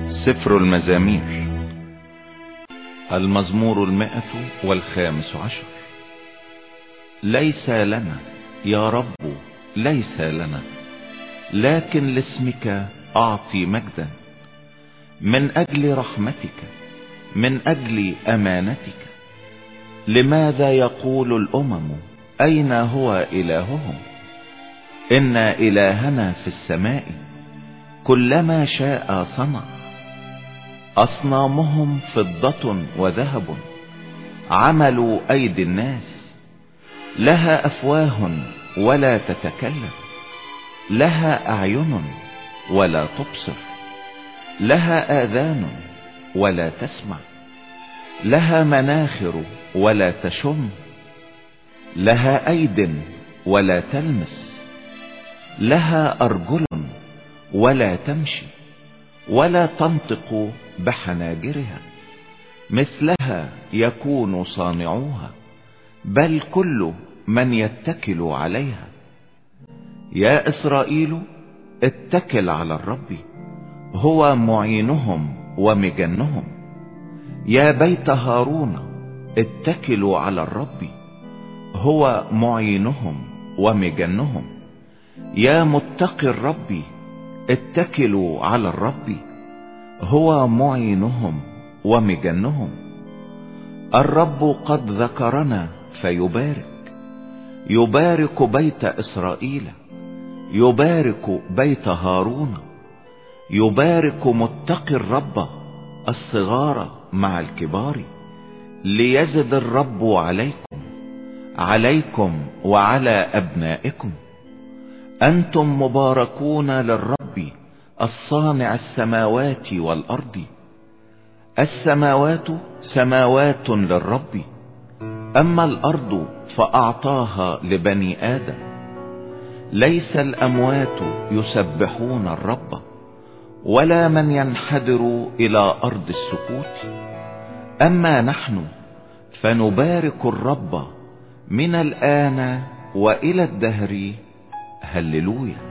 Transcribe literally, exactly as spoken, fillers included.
سفر المزامير، المزمور المائة والخامس عشر. ليس لنا يا رب ليس لنا، لكن لاسمك اعطي مجدا، من اجل رحمتك من اجل امانتك. لماذا يقول الامم اين هو الههم؟ ان الهنا في السماء، كلما شاء صنع. اصنامهم فضة وذهب، عملوا ايدي الناس. لها افواه ولا تتكلم، لها اعين ولا تبصر، لها اذان ولا تسمع، لها مناخر ولا تشم، لها ايد ولا تلمس، لها ارجل ولا تمشي، ولا تنطق بحناجرها. مثلها يكون صانعوها، بل كل من يتكل عليها. يا اسرائيل اتكل على الرب، هو معينهم ومجنهم. يا بيت هارون اتكلوا على الرب، هو معينهم ومجنهم. يا متقي الرب اتكلوا على الرب، هو معينهم ومجنهم. الرب قد ذكرنا فيبارك، يبارك بيت اسرائيل، يبارك بيت هارون. يبارك متقي الرب الصغار مع الكبار. ليزد الرب عليكم عليكم وعلى ابنائكم. انتم مباركون للرب الصانع السماوات والارض. السماوات سماوات للرب، اما الارض فاعطاها لبني ادم. ليس الاموات يسبحون الرب، ولا من ينحدر الى ارض السكوت. اما نحن فنبارك الرب من الان والى الدهر. هللويا.